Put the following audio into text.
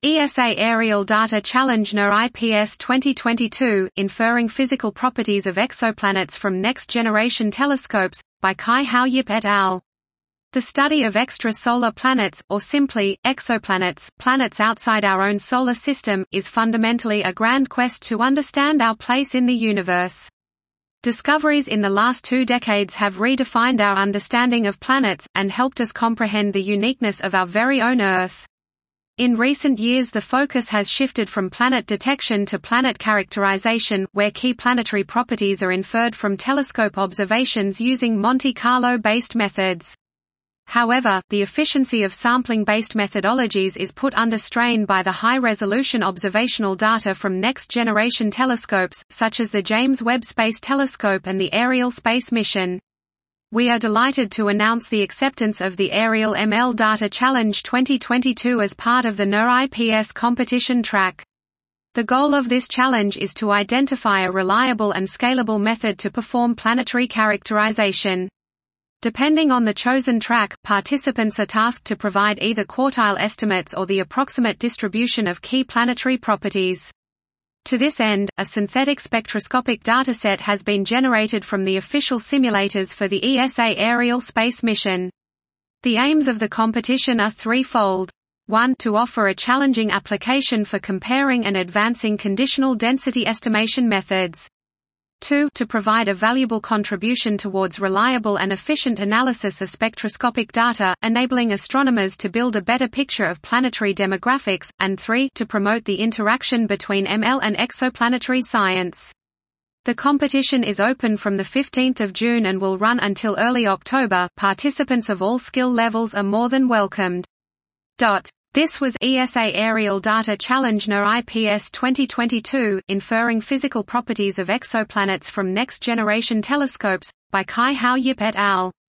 ESA Aerial Data Challenge NER IPS 2022, Inferring Physical Properties of Exoplanets from Next-Generation Telescopes, by Kai-Hao Yip et al. The study of extrasolar planets, or simply, exoplanets, planets outside our own solar system, is fundamentally a grand quest to understand our place in the universe. Discoveries in the last 2 decades have redefined our understanding of planets, and helped us comprehend the uniqueness of our very own Earth. In recent years the focus has shifted from planet detection to planet characterization, where key planetary properties are inferred from telescope observations using Monte Carlo-based methods. However, the efficiency of sampling-based methodologies is put under strain by the high-resolution observational data from next-generation telescopes, such as the James Webb Space Telescope and the Ariel Space Mission. We are delighted to announce the acceptance of the Ariel ML Data Challenge 2022 as part of the NER IPS competition track. The goal of this challenge is to identify a reliable and scalable method to perform planetary characterization. Depending on the chosen track, participants are tasked to provide either quartile estimates or the approximate distribution of key planetary properties. To this end, a synthetic spectroscopic dataset has been generated from the official simulators for the ESA Ariel Space Mission. The aims of the competition are threefold. 1. To offer a challenging application for comparing and advancing conditional density estimation methods. 2. To provide a valuable contribution towards reliable and efficient analysis of spectroscopic data, enabling astronomers to build a better picture of planetary demographics, and 3. To promote the interaction between ML and exoplanetary science. The competition is open from the 15th of June and will run until early October. Participants of all skill levels are more than welcomed. This was ESA Aerial Data Challenge NER IPS 2022, Inferring Physical Properties of Exoplanets from Next-Generation Telescopes, by Kai-Hao Yip et al.